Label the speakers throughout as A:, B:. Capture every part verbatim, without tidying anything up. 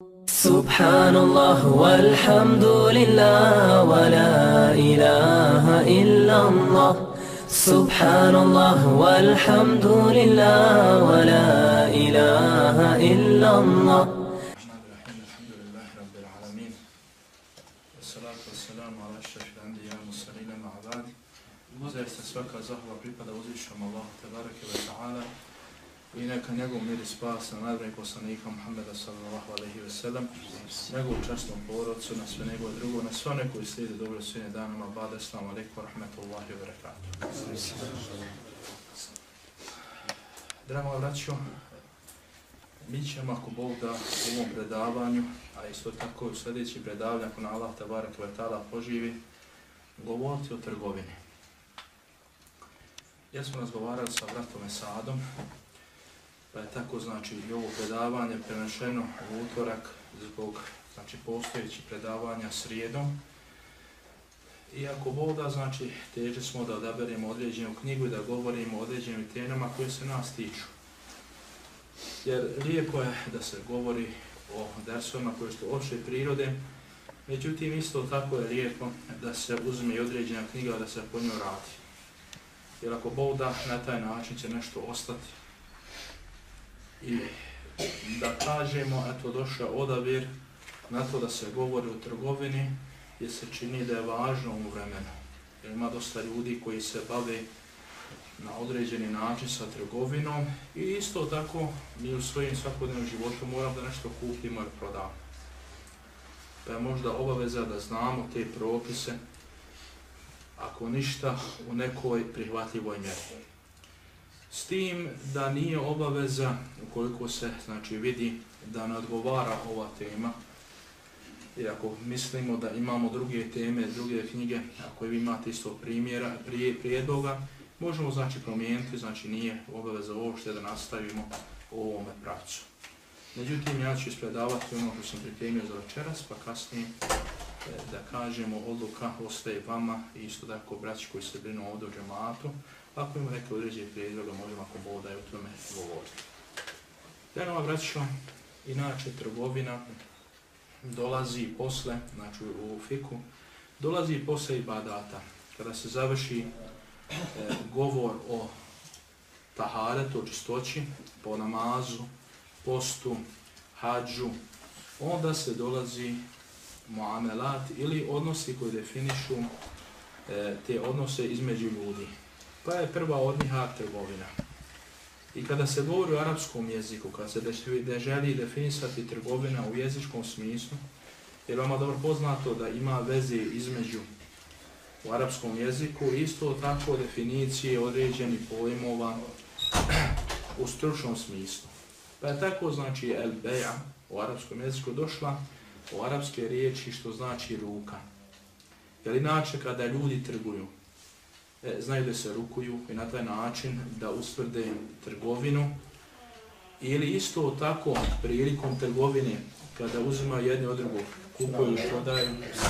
A: Subhanallah walhamdulillah wa la ilaha illallah. Subhanallah walhamdulillah wa la ilaha illallah.
B: Alhamdulillah rabbil alamin. Wassalatu wassalamu ala ashrafil anbiya wal mursalin ma ba'd. Zaista svaka zahvala pripada uzvišenom Allahu tebareke ve taala. I neka njegov mir i spas na najboljeg poslanika Muhammeda sallallahu alejhi ve sellem, njegovu časnom porodcu, na sve njegove drugo, na sve one koji slijede dobro svijenje danama, bada, assalamu alaikum wa rahmatullahi wa barakatuh. Draga braćo, mi ćemo, ako Bog da, u ovom predavanju, a isto tako u sljedeći predavanju, ako na Allah tabaraka ve ta'ala poživi, govoriti o trgovini. Ja smo razgovarali sa bratom Esadom, pa je tako znači i ovo predavanje prenešeno u utorak zbog znači postojećih predavanja srijedom. I ako Bog da, znači teže smo da odaberemo određenu knjigu i da govorimo o određenim temama koje se nas tiču. Jer lijepo je da se govori o dersovima koje su opće prirode, međutim isto tako je lijepo da se uzme i određena knjiga da se po njoj radi. Jer ako Bog da, na taj način će nešto ostati. I da kažemo, eto došao odabir na to da se govori o trgovini, jer se čini da je važno u vremenu. Jer ima dosta ljudi koji se bave na određeni način sa trgovinom i isto tako mi u svojim svakodnevnom životu moramo da nešto kupimo ili prodamo. Pa je možda obaveza da znamo te propise, ako ništa, u nekoj prihvatljivoj mjeri. S tim da nije obaveza, ukoliko se znači, vidi da ne odgovara ova tema, i ako mislimo da imamo druge teme, druge knjige, ako vi imate isto primjera, prije, prijedloga, možemo znači promijeniti, znači nije obaveza uopšte da nastavimo u ovome pravcu. Međutim, ja ću ispredavati ono što sam pripremio za večeras, pa kasnije da kažemo odluka ostaje vama i isto tako braći koji se brinu ovdje u džematu. Ako ima neke određene prijedloga, možemo ako Bog da je o tome govoriti. Dejnova braćo, inače trgovina dolazi posle, znači u fiku, dolazi posle ibadata. Kada se završi e, govor o taharetu, o čistoći, po namazu, postu, hadžu, onda se dolazi muamelat ili odnosi koji definišu e, te odnose između ljudi. Pa je prva od njih trgovina. I kada se govori o arapskom jeziku, kada se de želi definisati trgovina u jezičkom smislu, jer vama dobro poznato da ima veze između u arapskom jeziku, isto tako definicije određenih pojmova u stručnom smislu. Pa je tako znači el beja u arapskom jeziku došla u arapske riječi što znači ruka. Jer inače kada ljudi trguju, E, znaju da se rukuju i na taj način da ustvrde trgovinu ili isto tako prilikom trgovine kada uzimaju jedni od drugog, kupuju i prodaju,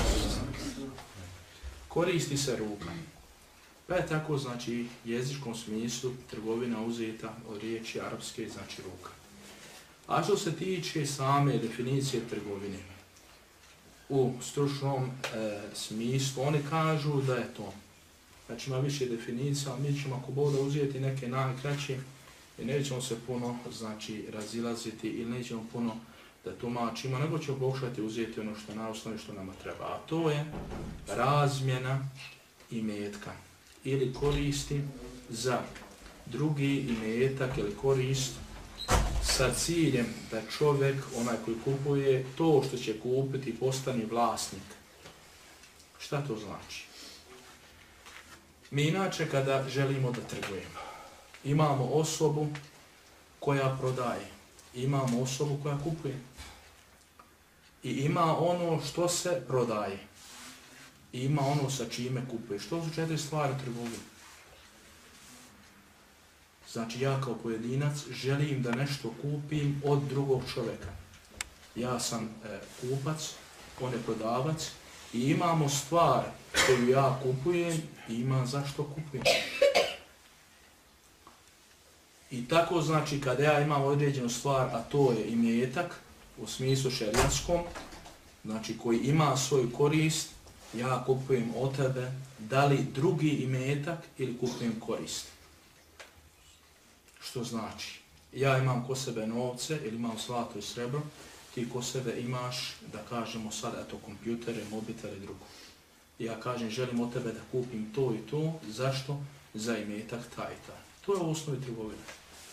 B: koristi se ruka. Pa je tako znači jezičkom smislu trgovina uzeta od riječi arapske, znači ruka. A što se tiče same definicije trgovine, u stručnom e, smislu oni kažu da je to. Znači ima više definicija, ali mi ćemo ako Bog da uzeti neke najkraće i nećemo se puno znači, razilaziti ili nećemo puno da tumačimo, nego ćemo pokušati uzeti ono što na osnovi što nama treba. A to je razmjena imetka ili koristi za drugi imetak ili korist sa ciljem da čovjek, onaj koji kupuje, to što će kupiti postane vlasnik. Šta to znači? Mi inače kada želimo da trgujemo, imamo osobu koja prodaje, imamo osobu koja kupuje i ima ono što se prodaje i ima ono sa čime kupuje. Što su četiri stvari trgovine? Znači ja kao pojedinac želim da nešto kupim od drugog čovjeka. Ja sam e, kupac, on je prodavac i imamo stvar koju ja kupujem i ima zašto kupujem. I tako znači kada ja imam određenu stvar, a to je imetak, u smislu šerijatskom, znači koji ima svoju korist, ja kupujem od tebe, da li drugi imetak ili kupujem korist. Što znači? Ja imam ko sebe novce ili imam zlato i srebro, ti ko sebe imaš, da kažemo sad, eto, kompjutere, mobitele i drugo. Ja kažem, želim od tebe da kupim to i to, zašto? Za imetak taj i taj. To je u osnovi trgovine.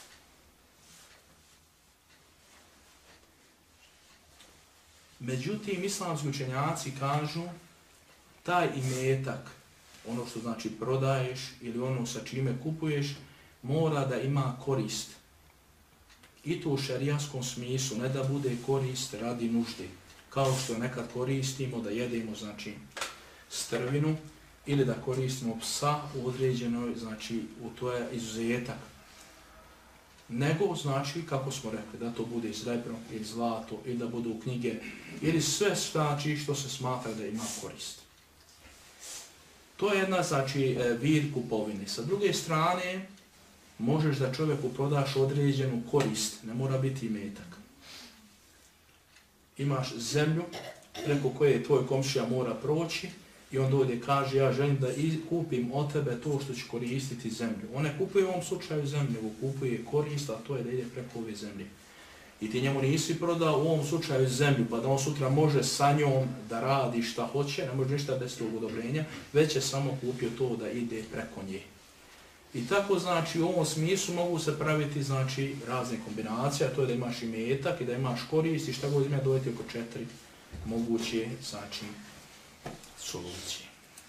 B: Međutim, islamski učenjaci kažu, taj imetak, ono što znači prodaješ ili ono sa čime kupuješ, mora da ima korist. I to u šerijaskom smislu, ne da bude korist radi nužde. Kao što nekad koristimo da jedemo, znači, strvinu ili da koristimo psa u određenoj, znači, u to je izuzetak. Nego, znači, kako smo rekli, da to bude srebro ili zlato ili da budu knjige ili sve znači što se smatra da ima korist. To je jedna, znači, vid kupovine. Sa druge strane, možeš da čovjeku prodaš određenu korist, ne mora biti imetak. Imaš zemlju preko koje tvoj komšija mora proći i on dođe i kaže, ja želim da kupim od tebe to što ću koristiti zemlju. On ne kupuje u ovom slučaju zemlju, nego kupuje korist, a to je da ide preko ove zemlje. I ti njemu nisi prodao u ovom slučaju zemlju, pa da on sutra može sa njom da radi šta hoće, ne može ništa bez tog odobrenja, već je samo kupio to da ide preko nje. I tako, znači, u ovom smislu mogu se praviti, znači, razne kombinacije, a to je da imaš imetak i da imaš korist i šta god ima dojeti oko četiri moguće, znači, solucije.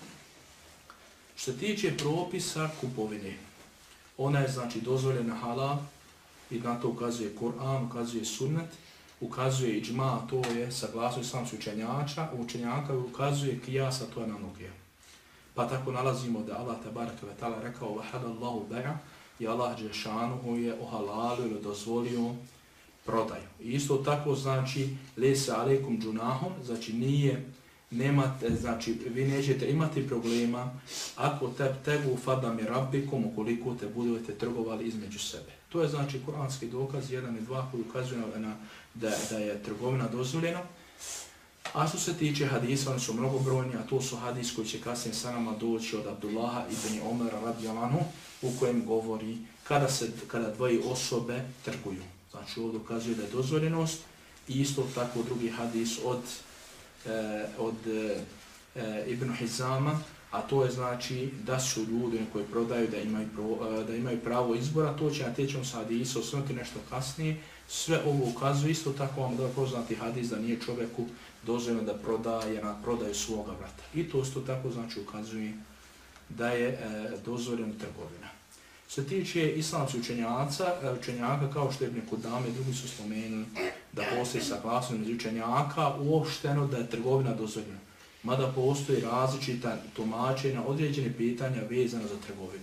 B: Što se tiče propisa kupovine, ona je, znači, dozvoljena halal i na to ukazuje Kur'an, ukazuje sunnet, ukazuje iđma, to je saglasnost islamskih učenjaka, učenjaka ukazuje kijas, a to je analogija. Pa tako nalazimo da Allah tabaraka ve ta'ala rekao وَحَدَ اللَّهُ بَيْعَ i Allah Đešanuhu je ohalalio ili dozvolio prodaju. I isto tako znači لَيْسَ عَلَيْكُمْ جُنَاهُمْ, znači nije, nemate, znači vi nećete imati problema ako te tegu fadami rabbikum, ukoliko te budete trgovali između sebe. To je znači kuranski dokaz jedan i dva koji ukazuje na da, da je trgovina dozvoljena. A što se tiče hadisa, oni su mnogobrojni, a to su hadis koji će kasnije sa nama doći od Abdullaha ibn Omara radijallahu anhu, u kojem govori kada, se, kada dvoje osobe trguju. Znači ovdje ukazuje da je dozvoljenost i isto tako drugi hadis od, eh, od eh, Ibn Hizama, a to je znači da su ljudi koji prodaju da imaju, pro, da imaju pravo izbora, to će na tečom sa hadisa osvrnuti nešto kasnije. Sve ovo ukazuje, isto tako vam da poznati hadis da nije čovjeku dozvoljeno da prodaje na prodaju svoga vrata. I to isto tako znači ukazuje da je e, dozvoljena trgovina. Što se tiče islamskih učenjaka, učenjaka kao što je Ibn Kudame i drugi su spomenuli da postoji saglasnost među učenjaka uopšteno da je trgovina dozvoljena. Mada postoji različita tumačenja određene pitanja vezana za trgovinu.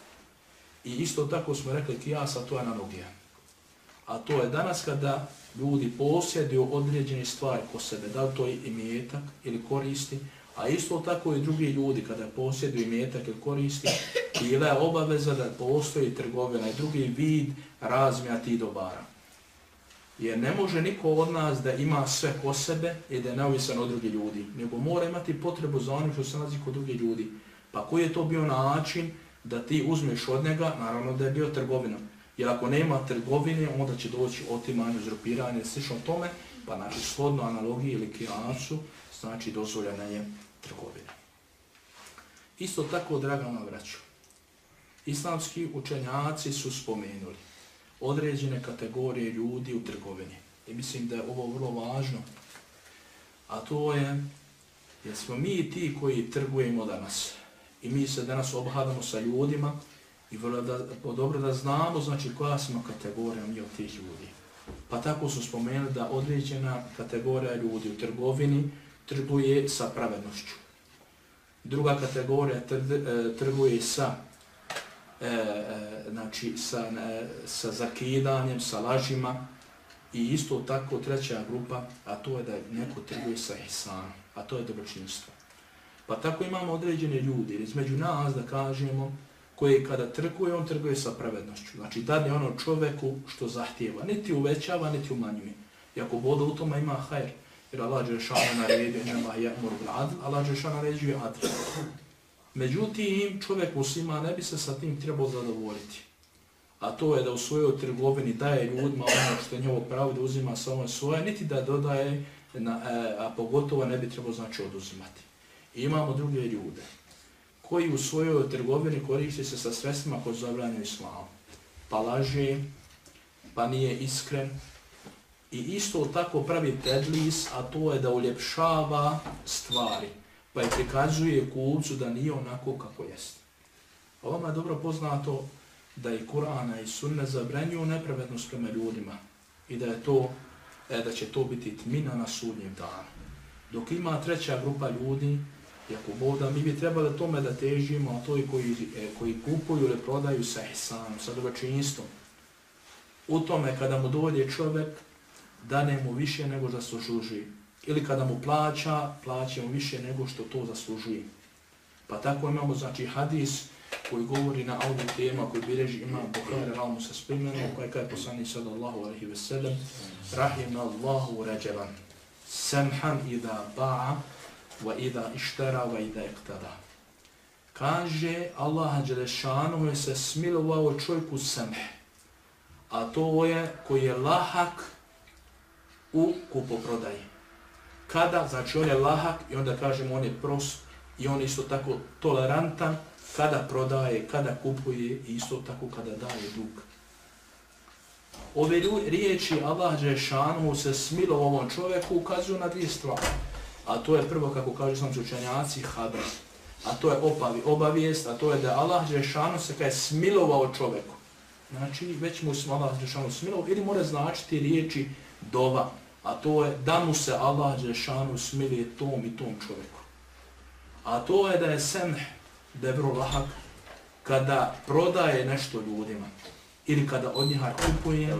B: I isto tako smo rekli kijasa, to je analogija. A to je danas kada ljudi posjeduju određene stvari ko sebe, da li to je imetak ili koristi, a isto tako i drugi ljudi kada posjeduju imetak ili koristi, bila je obaveza da postoji trgovina i drugi vid razmjena tih dobara. Jer ne može niko od nas da ima sve ko sebe i da je neovisan od drugih ljudi, nego mora imati potrebu za onim što se nalazi kod drugih ljudi. Pa koji je to bio način da ti uzmeš od njega, naravno da je bio trgovina. Jer ako nema trgovine, onda će doći otimanje, uzurpiranje, slično tome, pa znači shodno analogiji ili kijasu, znači dozvoljena je trgovina. Isto tako, draga moja braćo, islamski učenjaci su spomenuli određene kategorije ljudi u trgovini. I mislim da je ovo vrlo važno, a to je, jer smo mi ti koji trgujemo danas. I mi se danas obhadamo sa ljudima, i vrlo da, dobro da znamo, znači, koja smo kategorija mi od tih ljudi. Pa tako su spomenuli da određena kategorija ljudi u trgovini trguje sa pravednošću. Druga kategorija trguje sa, e, znači, sa, e, sa zakidanjem, sa lažima. I isto tako treća grupa, a to je da neko trguje sa ihsanom, a to je dobročinstvo. Pa tako imamo određene ljudi, između nas da kažemo, koji kada trguje, on trguje sa pravednošću. Znači, dadne ono čoveku što zahtijeva. Niti uvećava, niti umanjuje. I ako bude u tome ima hajr, jer Allah Đelešanu naredio, nema ja'mur bil adl, Allah Đelešanu naređuje adl. Međutim, čovjek muslima ne bi se sa tim trebao zadovoljiti. A to je da u svojoj trgovini daje ljudima ono što je njegovo pravo da uzima samo svoje, niti da dodaje, na, a pogotovo ne bi trebao znači oduzimati. I imamo druge ljude koji u svojoj trgovini koriste se sa sredstvima koje zabranjuju islamu. Pa laže, pa nije iskren. I isto tako pravi tedlis, a to je da uljepšava stvari. Pa je prikazuje kupcu da nije onako kako jest. Ovama je dobro poznato da i Kur'ana i Sunne zabranjuju nepravednost prema ljudima i da je to, e, da će to biti tmina na sudnjem danu. Dok ima treća grupa ljudi, jako Boga, mi bi trebali tome da težimo, a to i koji, e, koji kupuju ili prodaju sa ihsanom, sa dobročinstvom. U tome kada mu dođe čovjek, dane mu više nego što zaslužuje. Ili kada mu plaća, plaća mu više nego što to zaslužuje. Pa tako imamo znači hadis koji govori na ovu temu, koji bilježi imam Buhari, ramo se spomenu, koji kaže poslanik sallallahu alejhi ve sellem: Rahima Allahu rajulan samhan idha ba'a wa idha ishtara wa idha iqtada. Kaže Allah dželešanu je se smilovao čovjeku samh, a to je koji je lahak u kupoprodaji. Kada, znači on je lahak i onda kažemo on je prost i on je isto tako tolerantan kada prodaje, kada kupuje i isto tako kada daje dug. Ove riječi Allah dželešanu se smilo ovom čovjeku ukazuju na dvije stvari. A to je prvo, kako kažu islamski učenjaci, haber. A to je obavi, obavijest, a to je da Allah dželešanu se kada je smilovao čovjeku. Znači već mu se Allah dželešanu smilovao ili mora značiti riječi dova. A to je da mu se Allah dželešanu smilije tom i tom čovjeku. A to je da je semh, da je vrlo lahak kada prodaje nešto ljudima ili kada od njega kupuje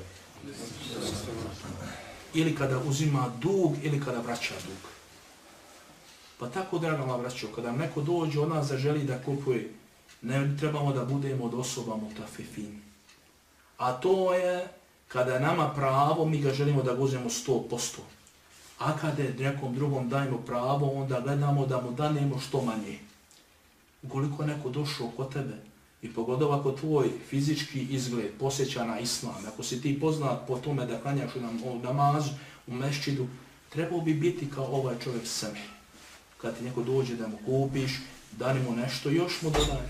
B: ili kada uzima dug ili kada vraća dug. Pa tako, draga moja braćo, kada neko dođe od nas da želi da kupuje, ne trebamo da budemo od osoba mutafifin. A to je kada je nama pravo, mi ga želimo da ga uzmemo sto posto. A kada je nekom drugom dajemo pravo, onda gledamo da mu danemo što manje. Ukoliko je neko došao kod tebe i pogotovo ako tvoj fizički izgled posjeća na islam, ako si ti poznat po tome da klanjaš u namazu, u mešćidu, trebao bi biti kao ovaj čovjek sami. Kad ti neko dođe da mu kupiš, dani mu nešto, još mu dodaj.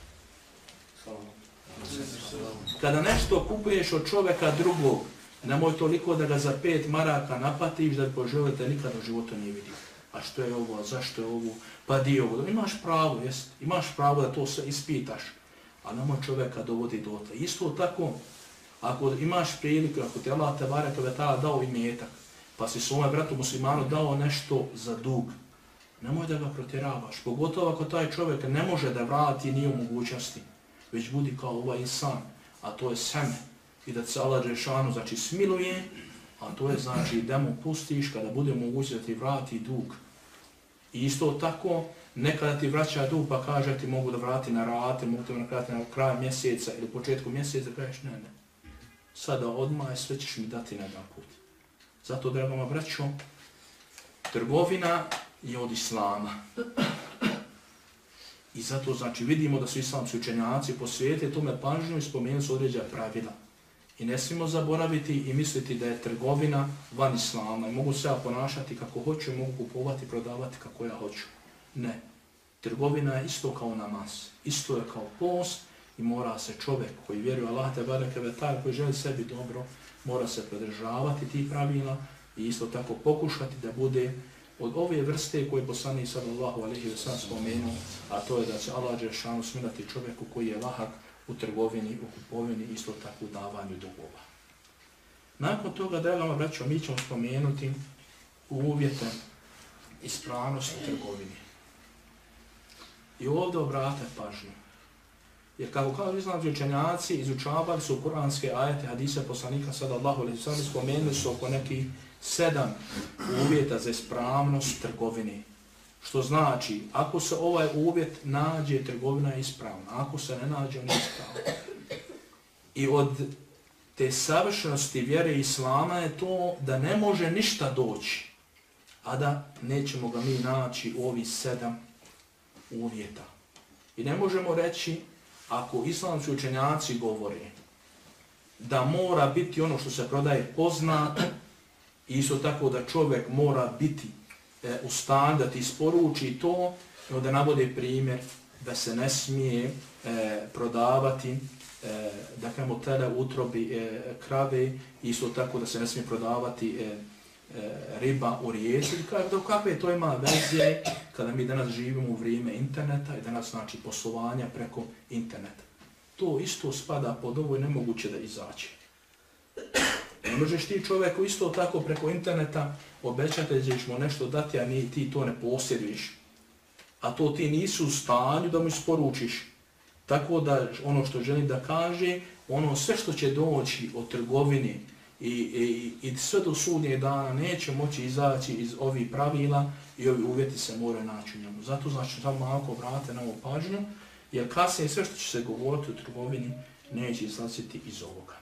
B: Kada nešto kupuješ od čovjeka drugog, nemoj toliko da ga za pet maraka napatiš da bi poželite nikada u životu nije vidio. A što je ovo, a zašto je ovo, pa di je ovo. Imaš pravo, jest, imaš pravo da to sve ispitaš, a nemoj čovjeka dovodi do tle. Isto tako, ako imaš priliku, ako te Allah te bareke ve taala dao imetak, pa si svome bratu muslimanu dao nešto za dug, nemoj da ga protjeravaš, pogotovo ako taj čovjek ne može da vrati ni u mogućnosti, već budi kao ovaj insan, a to je seme, i da se Allah dželešanu znači smiluje, a to je znači da mu pustiš kada bude moguće da ti vrati dug. I isto tako, nekada ti vraća dug pa kaže ti mogu da vrati na rate, mogu da vrati na kraj mjeseca ili početku mjeseca, kažeš ne, ne. Sada odmah sve ćeš mi dati na jedan put. Zato, dragoma braćo, trgovina je od islama. I zato znači vidimo da su islamski učenjaci po svijetu tome pažnju i spomenuli su određena pravila. I ne smijemo zaboraviti i misliti da je trgovina van islama i mogu se ja ponašati kako hoću i mogu kupovati i prodavati kako ja hoću. Ne. Trgovina je isto kao namaz. Isto je kao post i mora se čovjek koji vjeruje Allah te bareke ve taala, koji želi sebi dobro, mora se pridržavati tih pravila i isto tako pokušati da bude od ove vrste koje poslanik sallallahu alejhi ve sellem spomenuo, a to je da će Allah dželešanu smilati čovjeku koji je lahak u trgovini, u kupovini, isto tako u davanju dugova. Nakon toga, dragama braćo, mi ćemo spomenuti uvjete ispravnosti trgovine. I ovdje obrate pažnju. Jer kako kao islamski učenjaci izučavali su kuranske ajete, hadise poslanika sallallahu alejhi ve sellem, spomenuli su oko nekih sedam uvjeta za ispravnost trgovine. Što znači, ako se ovaj uvjet nađe, trgovina je ispravna. Ako se ne nađe, on je ispravna. I od te savršenosti vjere Islama je to da ne može ništa doći, a da nećemo ga mi naći u ovih sedam uvjeta. I ne možemo reći, ako islamski učenjaci govore da mora biti ono što se prodaje poznato, isto tako da čovjek mora biti e, u stanju da ti isporuči to, da navode primjer da se ne smije e, prodavati e, da kažemo tele utrobi e, krave, isto tako da se ne smije prodavati e, e, riba u rijeci. Do kakve to ima veze kada mi danas živimo u vrijeme interneta i danas znači poslovanja preko interneta. To isto spada pod ovo i nemoguće da izaći. Ne možeš ti čovjeku isto tako preko interneta obećati da ćeš mu nešto dati, a ni ti to ne posjeduješ. A to ti nisu u stanju da mu isporučiš. Tako da ono što želim da kaže, ono sve što će doći od trgovine i, i, i sve do sudnjeg dana neće moći izaći iz ovih pravila i ovi uvjeti se moraju naći u njemu. Zato znači samo malo vrate na ovu pažnju, jer kasnije sve što će se govoriti o trgovini neće izlaziti iz ovoga.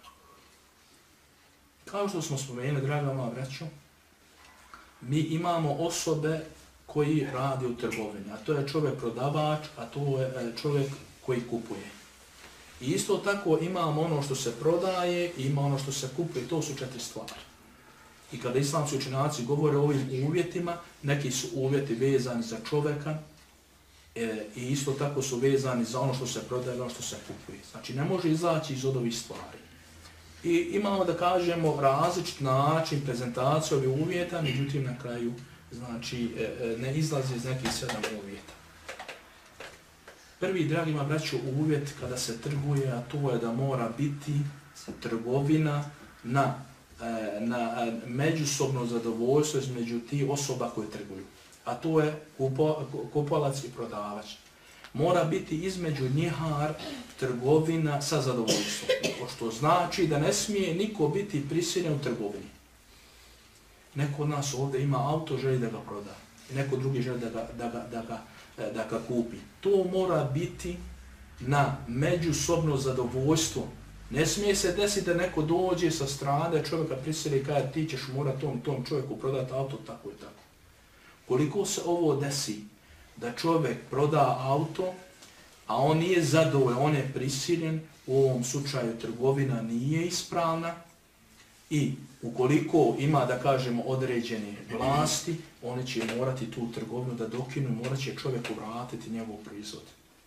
B: Kao što smo spomenuli, draga moja braćo, mi imamo osobe koji radi u trgovini, a to je čovjek prodavač, a to je čovjek koji kupuje. I isto tako imamo ono što se prodaje i ima ono što se kupuje, to su četiri stvari. I kada islamski učenjaci govore o ovim uvjetima, neki su uvjeti vezani za čovjeka e, i isto tako su vezani za ono što se prodaje i ono što se kupuje. Znači ne može izaći iz od ovih stvari. I imamo da kažemo različit način prezentacije ovih uvjeta, međutim na kraju znači ne izlazi iz nekih sedam uvjeta. Prvi, dragima braću, uvjet kada se trguje, a to je da mora biti trgovina na, na međusobno zadovoljstvo između tih osoba koje trguju. A to je kupo, kupovalac i prodavač. Mora biti između njihar trgovina sa zadovoljstvom. Što znači da ne smije niko biti prisiljen u trgovini. Neko od nas ovdje ima auto, želi da ga proda. I neko drugi želi da ga, da ga, da ga, da ga kupi. To mora biti na međusobno zadovoljstvo. Ne smije se desiti da neko dođe sa strane, čovjeka prisili i kaže ti ćeš mora tom, tom čovjeku prodati auto tako i tako. Koliko se ovo desi da čovjek proda auto, a on nije zadovoljan, on je prisiljen, u ovom slučaju trgovina nije ispravna i ukoliko ima, da kažemo, određene vlasti, oni će morati tu trgovinu da dokinu, morat će čovjeku vratiti njegov proizvod.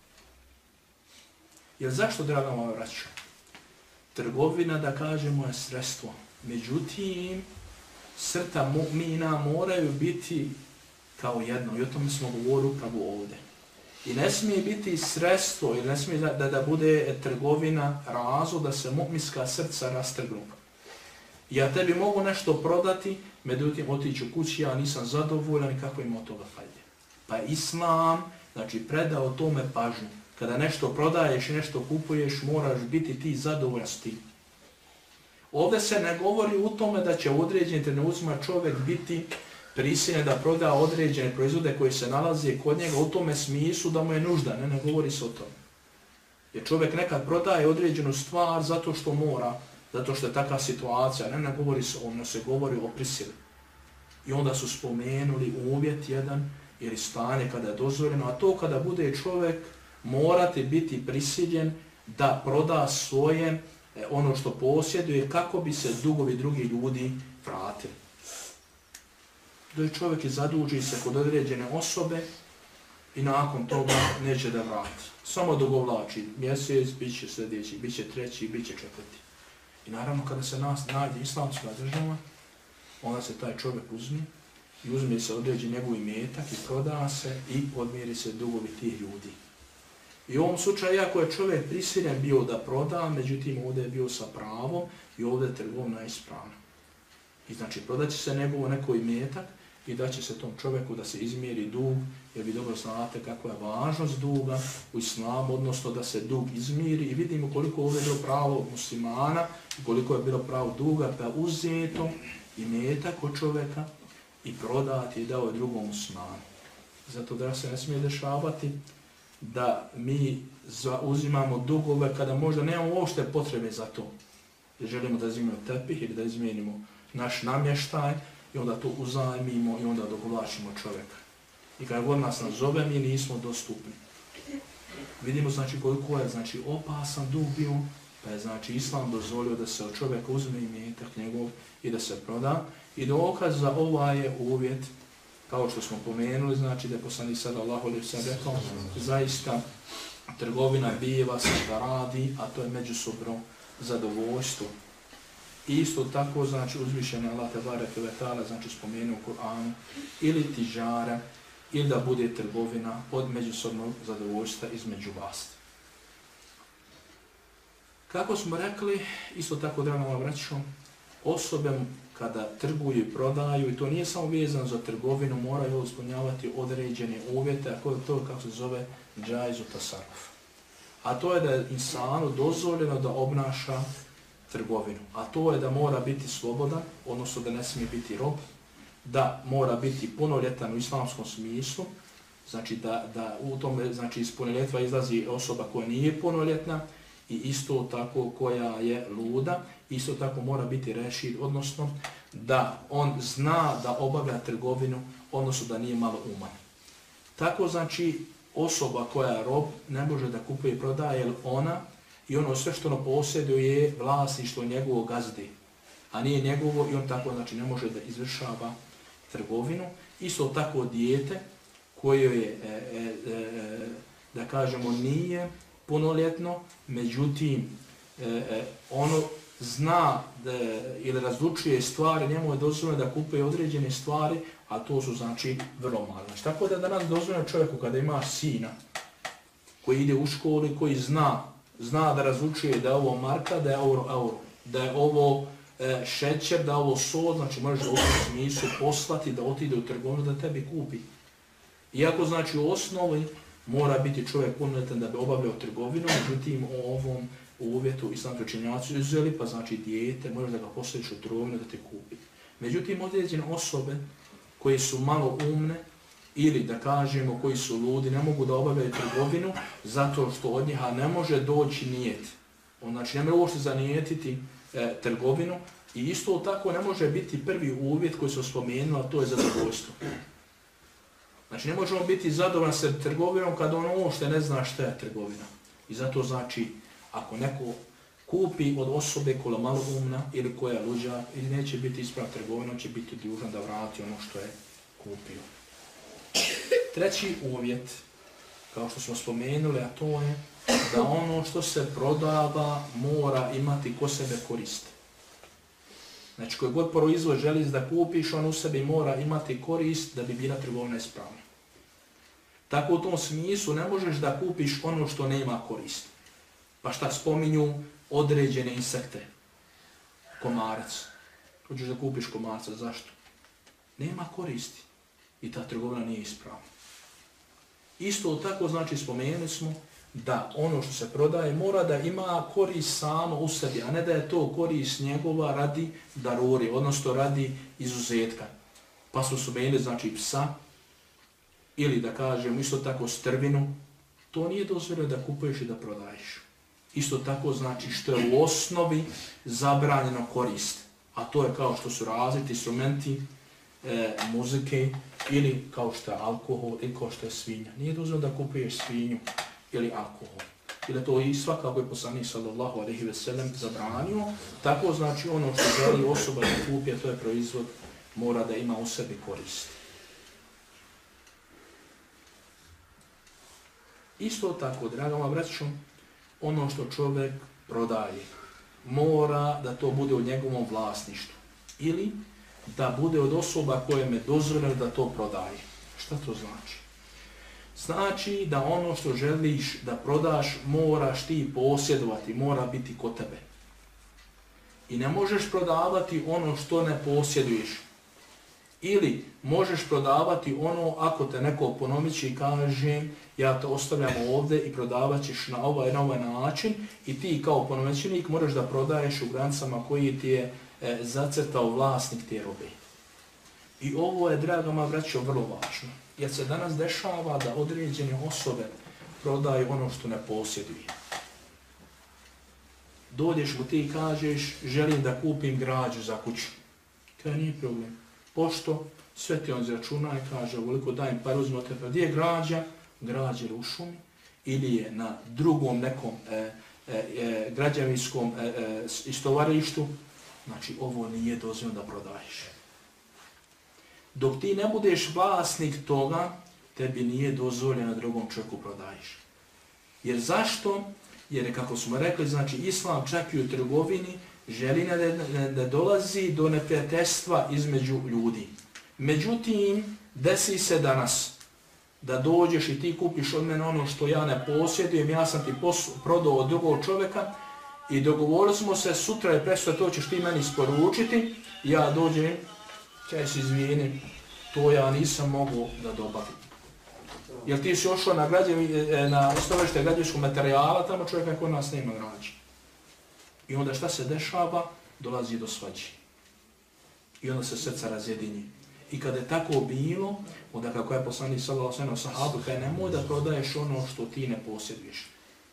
B: Jer zašto, draga moja braćo? Trgovina, da kažemo, je sredstvo. Međutim, srca mu'mina moraju biti kao jedno i o tome smo govorili upravo ovdje. I ne smije biti sredstvo, ili ne smije da, da, da bude trgovina razlog da se mu'minska srca rastrgnu. Ja tebi mogu nešto prodati, međutim otiću kući, ja nisam zadovoljan i kako ima od toga fajde. Pa Islam, znači, predao tome pažnju. Kada nešto prodaješ i nešto kupuješ, moraš biti ti zadovoljan s tim. Ovdje se ne govori u tome da će u određenim trenucima čovjek biti prisiljen da proda određene proizvode koji se nalaze kod njega u tome smislu da mu je nužda, ne, ne govori se o tome. Jer čovjek nekad prodaje određenu stvar zato što mora, zato što je takva situacija, ne, ne govori se o ono, se govori o prisili. I onda su spomenuli uvjet jedan ili stanje kada je dozvoljeno, a to kada bude čovjek morati biti prisiljen da proda svoje ono što posjeduje kako bi se dugovi drugih ljudi vratili. Da je čovjek i zaduži se kod određene osobe i nakon toga neće da vrati. Samo dogovlači mjesec, bit će sljedeći, bit će treći, bit će četvrti. I naravno kada se nas nađe islamska država, onda se taj čovjek uzme i uzme se određen njegov imetak i proda se i odmjeri se dugovi tih ljudi. I u ovom slučaju, ako je čovjek prisiljen bio da proda, međutim ovdje je bio sa pravom i ovdje je trgovina ispravna. I znači prodat će se njegovo neko imetak i da će se tom čovjeku da se izmjeri dug, jer vi dobro znate kakva je važnost duga u islamu, odnosno da se dug izmjeri i vidimo koliko ovdje je bilo pravo muslimana i koliko je bilo pravo duga, pa uzeto imetak od čovjeka i prodati i dao je drugom muslimanu. Zato da se ne smije dešavati da mi uzimamo dugove kada možda nemamo uopšte potrebe za to. želimo da izmijenimo tepih ili da izmijenimo naš namještaj i onda to uzajmimo i onda dogovlačimo čovjeka. I kada god nas nazove, mi nismo dostupni. Vidimo znači koliko je znači opasan dug bio, pa je znači Islam dozvolio da se od čovjeka uzme imetak njegov i da se proda. I dokaz za ovaj je uvjet, kao što smo pomenuli, znači da je poslanik sallallahu alejhi ve sellem rekao, zaista trgovina biva se da radi, a to je međusobno zadovoljstvo. Isto tako, znači, uzvišeni Allah tebareke ve taala, znači, spomenuo u Kur'anu, ili tižara, ili da bude trgovina od međusobnog zadovoljstva između vas. Kako smo rekli, isto tako, dragom vraćom, osobe kada trguju i prodaju, i to nije samo vezano za trgovinu, moraju ispunjavati određene uvjete, a to kako se zove džajzu tasarruf. A to je da je insanu dozvoljeno da obnaša trgovinu. A to je da mora biti slobodan, odnosno da ne smije biti rob, da mora biti punoljetan u islamskom smislu, znači da, da u tome, znači iz punoljetstva izlazi osoba koja nije punoljetna i isto tako koja je luda, isto tako mora biti rešid, odnosno da on zna da obavlja trgovinu, odnosno da nije malo uman. Tako znači osoba koja je rob ne može da kupuje i prodaje, jer ona i ono sve što ono posjeduje je vlasništvo njegovog gazde, a nije njegovo i on tako znači ne može da izvršava trgovinu. Isto tako dijete koje je, e, e, e, da kažemo, nije punoljetno, međutim e, e, ono zna da, ili razlučuje stvari, njemu je dozvoljeno da kupuje određene stvari, a to su znači vrlo male. Znači, tako da danas dozvoljeno čovjeku kada ima sina koji ide u školi, koji zna, zna da razlučuje da je ovo marka, da je ovo euro, da je ovo e, šećer, da je ovo sol, znači možeš u ovom smislu poslati da otide u trgovinu da tebi kupi. Iako znači u osnovi mora biti čovjek punoljetan da bi obavljao trgovinu, međutim u ovom uvjetu islamski učenjaci izuzeli, pa znači dijete može da ga poslediš u trgovinu da te kupi. Međutim, određene osobe koje su malo umne ili da kažemo koji su ludi ne mogu da obavljaju trgovinu zato što od njiha ne može doći nijet. On znači ne može uopšte zanijetiti e, trgovinu i isto tako ne može biti prvi uvjet koji se spomenuo, a to je zadovoljstvo. Znači ne možemo biti zadovoljan sa trgovinom kada on uopšte ne zna šta je trgovina. I zato znači ako neko kupi od osobe koja je malo umna ili koja je luđa i neće biti ispravna trgovina, će biti dužan da vrati ono što je kupio. Treći uvjet, kao što smo spomenuli, a to je da ono što se prodava mora imati ko sebe korist. Znači koji god proizvod želiš da kupiš, on u sebi mora imati korist da bi bila trgovina ispravna. Tako u tom smislu ne možeš da kupiš ono što nema korist. Pa šta spominju određene insekte? Komarac. Hoćeš da kupiš komarca, zašto? Nema koristi. I ta trgovina nije ispravna. Isto tako znači spomenuli smo da ono što se prodaje mora da ima korist samo u sebi, a ne da je to korist njegova radi daruri, odnosno radi izuzetka. Pa su spomenuli znači psa ili da kažem isto tako strvinu, to nije dozvoljeno da kupuješ i da prodaješ. Isto tako znači što je u osnovi zabranjeno korist, a to je kao što su različiti instrumenti, e, muzike ili kao što je alkohol ili kao što je svinja. Nije dozvoljeno da kupuješ svinju ili alkohol. Ili to i svakako je poslanik sallallahu alejhi ve sellem zabranio. Tako znači ono što želi osoba da kupi, a to je proizvod, mora da ima u sebi korist. Isto tako, dragama braćo, ono što čovjek prodaje, mora da to bude u njegovom vlasništvu. Ili da bude od osoba kojem je dozvoljeno da to prodaje. Šta to znači? Znači da ono što želiš da prodaš moraš ti posjedovati, mora biti kod tebe. I ne možeš prodavati ono što ne posjeduješ. Ili možeš prodavati ono ako te neko oponomići i kaže ja te ostavljam ovdje i prodavat ćeš na ovaj, na ovaj način i ti kao oponomećenik moraš da prodaješ u granicama koji ti je e, zacrtao vlasnik te robe. I ovo je, dragama braćo, vrlo važno. Jer se danas dešava da određene osobe prodaju ono što ne posjeduje. dođeš mu ti i kažeš želim da kupim građu za kuću. Kaj nije problem. Pošto sve ti on zračuna i kaže ovoliko dajem par uzmote, pa gdje je građa? Građa je u šumi ili je na drugom nekom e, e, e, građevinskom e, e, istovarištu. Znači ovo nije dozvoljeno da prodaješ. Dok ti ne budeš vlasnik toga, tebi nije dozvoljeno da drugom čovjeku prodaješ. Jer zašto? Jer kako smo rekli, znači Islam čak i u trgovini želi da, da, da dolazi do neprijateljstva između ljudi. Međutim, desi se danas da dođeš i ti kupiš od mene ono što ja ne posjedujem, ja sam ti prodao od drugog čovjeka i dogovorili smo se, sutra je presuda, to ćeš ti meni isporučiti, ja dođem, kaj se izvijenim, to ja nisam mogao da dobavim. Jer ti si ošao na, na istovarište građevinskog materijala, tamo čovjek kod nas nema građe. I onda šta se dešava? Dolazi do svađe. I onda se srca razjedinje. I kada je tako bilo, onda kako je poslanik sallallahu alejhi ve sellem sahabu, kaj nemoj da prodaješ ono što ti ne posjeduješ.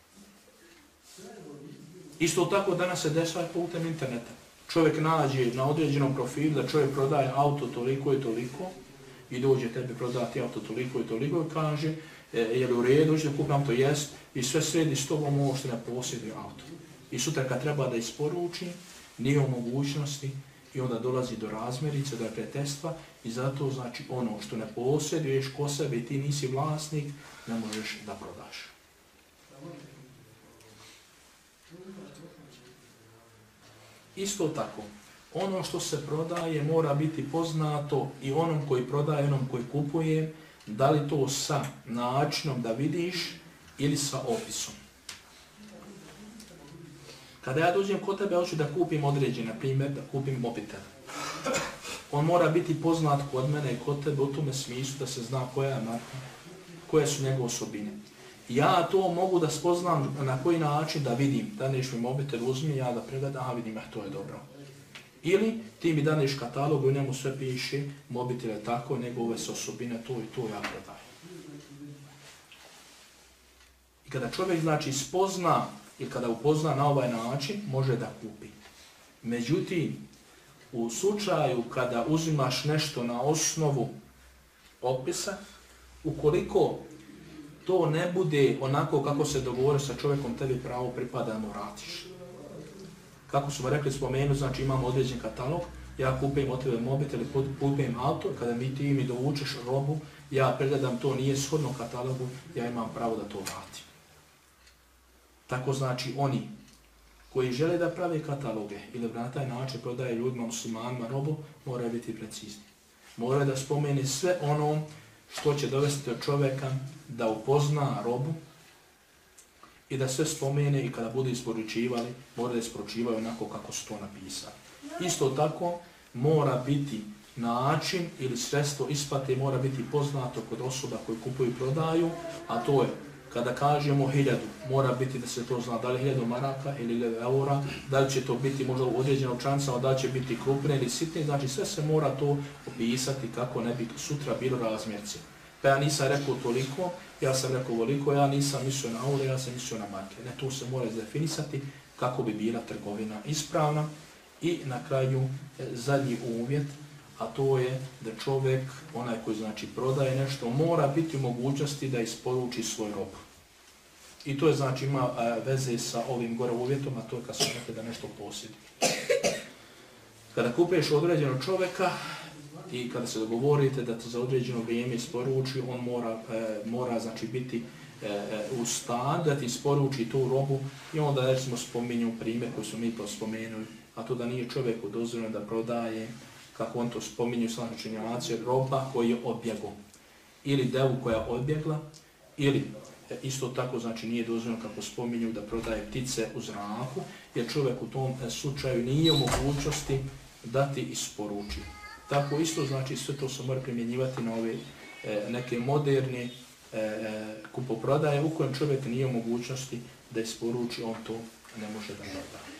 B: Isto tako danas se dešava putem interneta. Čovjek nađe na određenom profilu da čovjek prodaje auto toliko i toliko i dođe tebi prodati auto toliko i toliko i kaže e, je li u redu, da kupam to jest i sve sredi s tobom ovo što ne posjeduje auto. I sutra kad treba da isporuči, nije u mogućnosti i onda dolazi do razmerice, do prijateljstva i zato znači ono što ne posjeduješ ko sebe i ti nisi vlasnik, ne možeš da prodaš. Isto tako, ono što se prodaje mora biti poznato i onom koji prodaje, onom koji kupuje, da li to sa načinom da vidiš ili sa opisom. Kada ja dođem kod tebe, hoću da kupim određen, na primjer, da kupim mobitel. On mora biti poznat kod mene i kod tebe u tome smislu da se zna koja je marka, koje su njegove osobine. Ja to mogu da spoznam na koji način da vidim, daneš mi mobitel, uzmi, ja da pregledam, a vidim, eh, to je dobro. Ili ti mi daneš katalog i u njemu sve piše, mobitel je tako, njegove su osobine, to i to ja predajem. I kada čovjek znači spozna ili kada upozna na ovaj način, može da kupi. Međutim, u slučaju kada uzimaš nešto na osnovu opisa, ukoliko to ne bude onako kako se dogovori sa čovjekom, tebi pravo pripada da mu vratiš. Kako smo rekli, spomenu, znači imamo određen katalog, ja kupim od tebe mobitel ili kupim auto, kada mi ti mi dovučeš robu, ja pregledam to nije shodno katalogu, ja imam pravo da to vratim. Tako znači oni koji žele da prave kataloge ili na taj način prodaje ljudima, muslimanima robu, moraju biti precizni. Moraju da spomeni sve ono što će dovesti od čovjeka da upozna robu i da sve spomene i kada budu isporučivali, moraju da isporučivaju onako kako su to napisali. Isto tako mora biti način ili sredstvo isplate mora biti poznato kod osoba koji kupuju i prodaju, a to je kada kažemo hiljadu, mora biti da se to zna da li hiljadu maraka ili eura, da li će to biti možda u određenom čancama, da li će biti krupne ili sitne, znači sve se mora to opisati kako ne bi sutra bilo razmjerci. Pa ja nisam rekao toliko, ja sam rekao voliko, ja nisam mislio na eure, ja sam mislio na marke. Ne, to se mora izdefinisati kako bi bila trgovina ispravna i na kraju zadnji uvjet, a to je da čovjek, onaj koji znači prodaje nešto, mora biti u mogućnosti da isporuči svoj rob. I to je znači ima veze sa ovim gore uvjetom, a to je kad se rekli da nešto posjedi. Kada kupuješ određenog čovjeka i kada se dogovorite da to za određeno vrijeme isporuči, on mora, e, mora znači biti e, u stanju da ti isporuči tu robu i onda recimo spominju primjer koji smo mi to spomenuli, a to da nije čovjeku dozvoljeno da prodaje, kako on to spominju islamski učenjaci, roba koji je odbjegao. Ili devu koja je odbjegla, ili isto tako znači nije dozvoljeno kako spominju da prodaje ptice u zraku, jer čovjek u tom slučaju nije u mogućnosti da ti isporuči. Tako isto znači sve to se mora primjenjivati na ove e, neke moderne e, kupoprodaje u kojem čovjek nije u mogućnosti da isporuči, on to ne može da prodaje.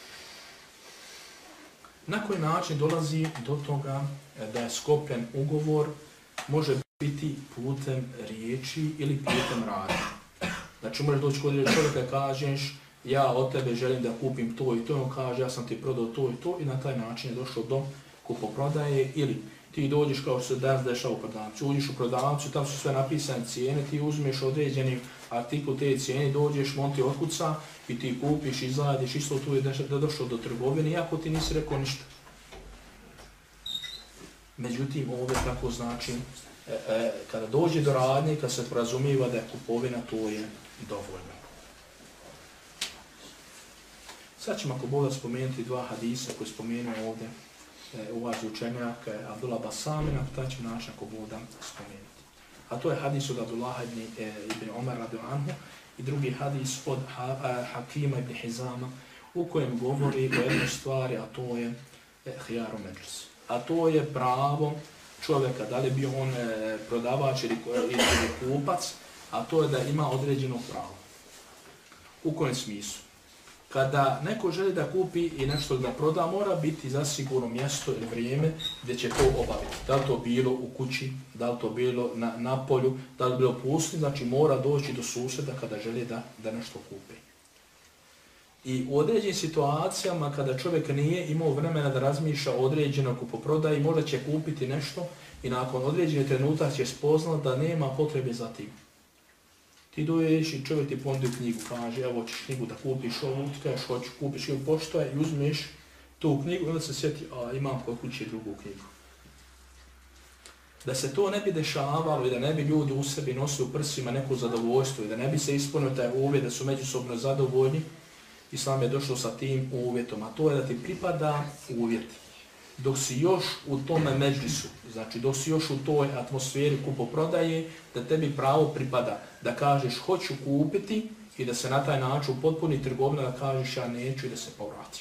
B: Na koji način dolazi do toga da je sklopljen ugovor, može biti putem riječi ili putem rada. Znači možeš doći kod čovjeka i kažeš ja od tebe želim da kupim to i to, on kaže ja sam ti prodao to i to i na taj način je došlo do kupoprodaje. Ili ti dođeš kao što se danas dešava u prodavnicu, uđeš u prodavnicu, tam su sve napisane cijene, ti uzmeš određeni artikl te cijene, dođeš, on ti otkuca i ti kupiš i zadiš, isto tu je da došlo do trgovine, iako ti nisi rekao ništa. Međutim, ovdje tako znači, e, e, kada dođe do radnje, kada se porazumiva da je kupovina, to je dovoljno. Sad ćemo ako Boga spomenuti dva hadisa koji spomenuo ovdje e, uvaži učenjaka Abdullah Basamina, taj ćemo način ako Boga spomenuti. A to je hadis od Abdullaha ibn, e, ibn Omar radijallahu anhu i drugi hadis od ha, a, Hakima ibn Hizama u kojem govori o jednoj stvari, a to je e, hijaru medžlis. A to je pravo čovjeka, da li bio on e, prodavač ili, ili kupac, a to je da ima određeno pravo. U kojem smislu? Kada neko želi da kupi i nešto da proda, mora biti zasigurno mjesto ili vrijeme gdje će to obaviti. Da li to bilo u kući, da li to bilo na, na polju, da li bilo pustinji, znači mora doći do susjeda kada želi da, da nešto kupi. I u određenim situacijama kada čovjek nije imao vremena da razmišlja o određenoj kupoprodaji, možda će kupiti nešto i nakon određenih trenutak će spoznat da nema potrebe za tim. Ti doješ i čovjek ti ponudi knjigu, kaže evo ćeš knjigu da kupiš ovu, ti kažeš hoću kupiš ili poštoje i uzmeš tu knjigu i onda se sjeti, a imam kod kuće drugu knjigu. Da se to ne bi dešavalo i da ne bi ljudi u sebi nosili u prsima neko zadovoljstvo i da ne bi se ispunio taj uvjet da su međusobno zadovoljni, Islam je došao sa tim uvjetom, a to je da ti pripada uvjet. Dok si još u tome međlisu, znači dok si još u toj atmosferi kupoprodaje, da tebi pravo pripada da kažeš hoću kupiti i da se na taj način potpuni trgovina da kažeš ja neću i da se povratiš.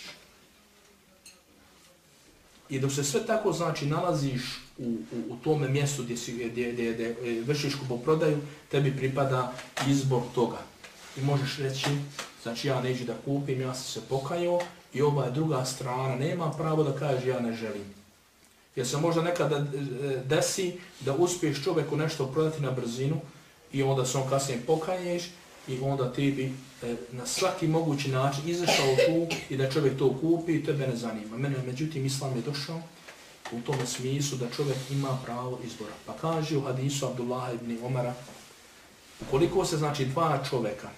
B: I dok se sve tako znači nalaziš u, u, u tome mjestu gdje, si, gdje, gdje, gdje vršiš kupoprodaju, tebi pripada izbor toga. I možeš reći, znači ja neću da kupim, ja sam se pokajao i ova druga strana nema pravo da kaže ja ne želim. Jer se možda nekada desi da uspiješ čovjeku nešto prodati na brzinu i onda se on kasnije pokaješ i onda ti bi na svaki mogući način izašao tu i da čovjek to kupi i tebe ne zanima. Mene, međutim, Islam je došao u tome smislu da čovjek ima pravo izbora. Pa kaže u hadisu Abdullaha ibn Omara, ukoliko se znači dva čovjeka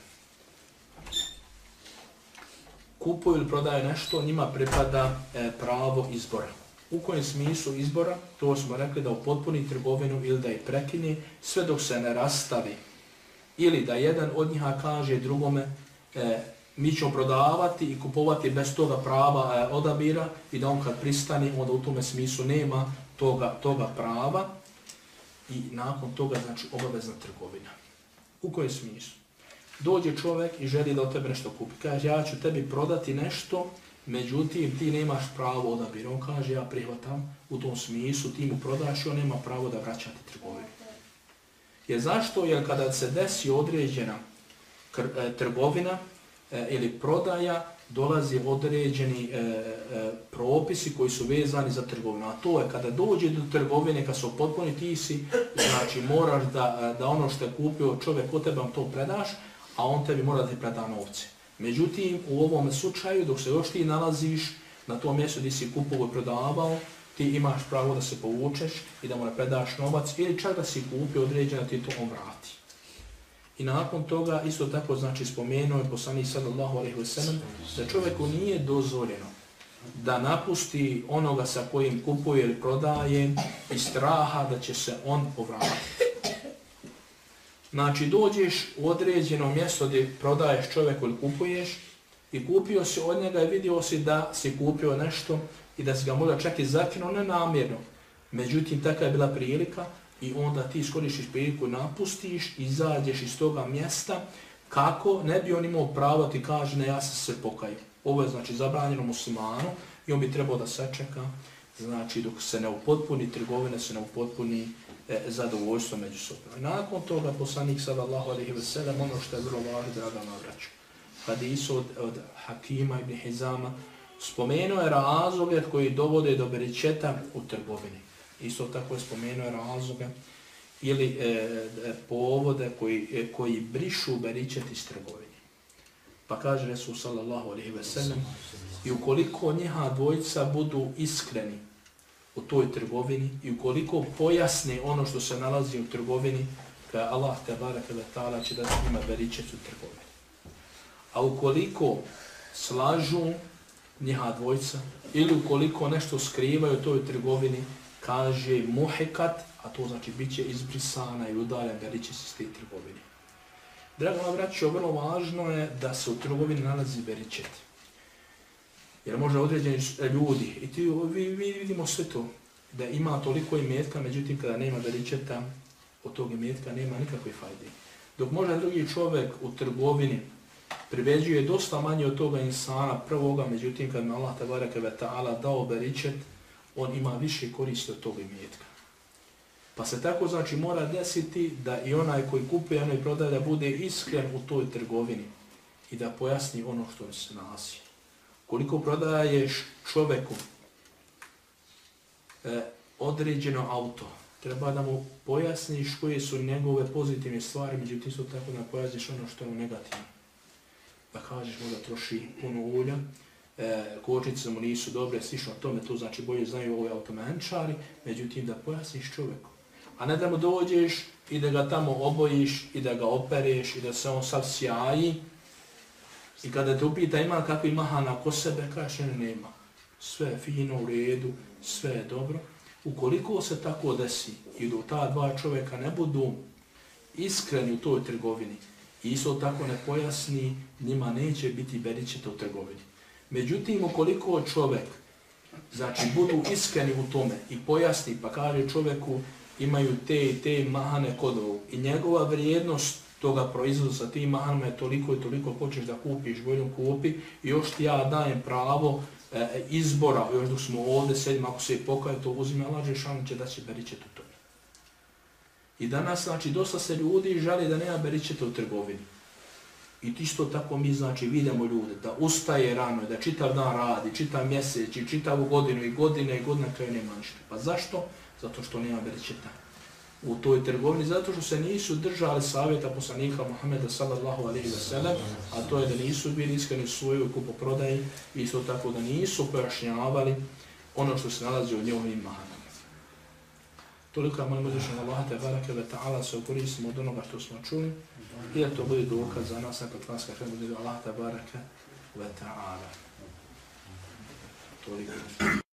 B: kupuju ili prodaju nešto, njima pripada e, pravo izbora. U kojem smislu izbora? To smo rekli da upotpuni trgovinu ili da je prekine, sve dok se ne rastavi. Ili da jedan od njih kaže drugome, e, mi ćemo prodavati i kupovati bez toga prava e, odabira i da on kad pristani, onda u tome smislu nema toga, toga prava i nakon toga znači obavezna trgovina. U kojem smislu? Dođe čovjek i želi da od tebe nešto kupi. Kaže, ja ću tebi prodati nešto, međutim ti nemaš pravo odabira. On kaže, ja prihvatam u tom smislu, ti mu prodaš i on nema pravo da vraćati trgovinu. Jer zašto? Jer kada se desi određena trgovina e, ili prodaja, dolazi određeni e, e, propisi koji su vezani za trgovinu. A to je kada dođe do trgovine, kad su potpuni ti si, znači moraš da, da ono što je kupio čovjek od tebe to predaš, a on tebi mora da ti preda novce. Međutim, u ovom slučaju, dok se još ti nalaziš na tom mjestu gdje si kupovao i prodavao, ti imaš pravo da se povučeš i da mu ne predaš novac ili čak da si kupio određeno ti to on vrati. I nakon toga isto tako znači spomenuo je poslanik sallallahu alejhi ve sellem da čovjeku nije dozvoljeno da napusti onoga sa kojim kupuje ili prodaje iz straha da će se on povratiti. Znači dođeš u određeno mjesto gdje prodaješ čovjeku ili kupuješ i kupio si od njega i vidio si da si kupio nešto i da si ga možda čak i zakinuo nenamjerno. Međutim, taka je bila prilika i onda ti iskoristiš priliku, napustiš, izađeš iz toga mjesta kako ne bi on imao pravo ti kaže ne, ja sam se pokajao. Ovo je znači zabranjeno muslimanu i on bi trebao da sačeka, znači dok se ne upotpuni trgovina, se ne upotpuni e, zadovoljstvo međusobno. I nakon toga poslanik sallallahu alejhi ve sellem ono što je vrlo važno, draga moja braćo, hadisu od, od Hakima ibn Hizama, spomenuo je razloge koji dovode do beričeta u trgovini. Isto tako je spomenuo razloge ili e, povode koji, e, koji brišu beričet iz trgovine. Pa kaže Resul sallallahu alejhi ve sellem, i ukoliko njiha dvojica budu iskreni u toj trgovini i ukoliko pojasne ono što se nalazi u trgovini, kada Allah te bareke ve taala će da s njima beričet u trgovini. A ukoliko slažu njiha dvojica ili ukoliko nešto skrivaju u toj trgovini, kaže muhikat, a to znači bit će izbrisana i udaljen beričet se s te trgovine. Drago moja braćo, vrlo važno je da se u trgovini nalazi beričet. Jer možda određeni ljudi, i ti, vi, vi vidimo sve to, da ima toliko imetka, međutim kada nema beričeta, od tog imetka nema nikakve fajde. Dok možda drugi čovjek u trgovini priveđuje dosta manje od toga insana prvoga, međutim kad mu Allah tebareke ve taala dao beričet, on ima više koristi od tog imetka. Pa se tako znači mora desiti da i onaj koji kupuje, onaj prodaje, da bude iskren u toj trgovini i da pojasni ono što se nalazi. Koliko prodaješ čovjeku e, određeno auto, treba da mu pojasniš koje su njegove pozitivne stvari, međutim isto tako da pojasniš ono što je negativno. Da kažeš možda troši puno ulja, e, kočnice mu nisu dobre, slično tome, to znači bolje znaju ovi automenčari, međutim da pojasniš čovjeku. A ne da mu dođeš i da ga tamo obojiš i da ga opereš i da se on sad sjaji. I kada te upita ima kakvi mahana ko sebe, kaže ne, nema. Sve je fino, u redu, sve je dobro. Ukoliko se tako desi i da ta dva čovjeka ne budu iskreni u toj trgovini i isto tako ne pojasni, njima neće biti beričeta u trgovini. Međutim, ukoliko čovjek znači, budu iskreni u tome i pojasni, pa kaže čovjeku imaju te i te mahane kod ovog i njegova vrijednost toga proizvoda sa tim mahanama je toliko i toliko, hoćeš da kupiš, voljom kupi i još ti ja dajem pravo e, izbora, još dok smo ovdje sedim, ako se i pokaje, to uzime, Allah Žešanu će da će beričet u tome. I danas, znači, dosta se ljudi žali da nema beričeta u trgovini. I isto tako mi, znači, vidimo ljude da ustaje rano, da čitav dan radi, čitav mjesec i čitavu godinu i godine i godina kraju nema ništa. Pa zašto? Zato što nema beričeta u toj trgovini, zato što se nisu držali savjeta poslanika Muhameda sallallahu alejhi ve sellem, a to je da nisu bili iskreni u svojoj kupoprodaji, isto tako da nisu pojašnjavali ono što se nalazi u njihovim mahanama. Toliko je molim uzvišenog Allaha te bareke ve taala se koristimo od onoga što smo čuli i da to bude dokaz za nas nakon klaska kada bude Allaha te bareke ve taala. Toliko.